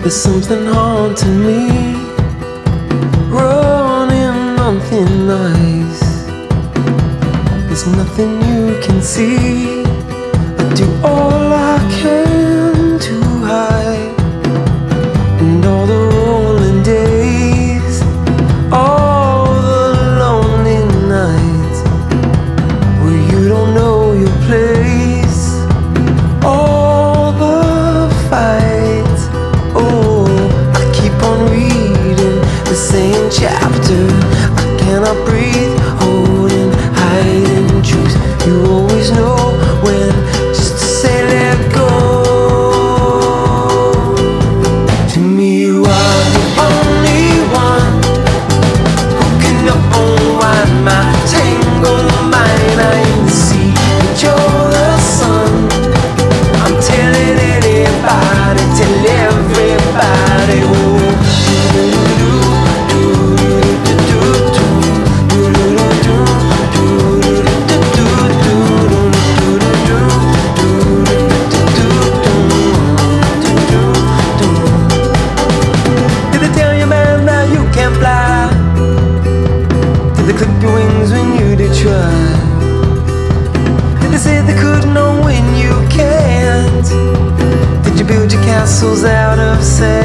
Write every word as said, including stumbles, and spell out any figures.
There's something haunting me, running on thin ice. There's nothing you can see. I do all I can to hide, and all the rolling days, all the lonely nights where you don't know your place, all the fights. Oh, I keep on reading the same chapter. I cannot breathe, holding, hiding truth. You always know when just to say let go. To me you are the only one who can unwind my tangled mind. I can see that you're the sun. I'm telling anybody, tell everybody. Oh, did they clip your wings when you did try? Did they say they couldn't know when you can't? Did you build your castles out of sand?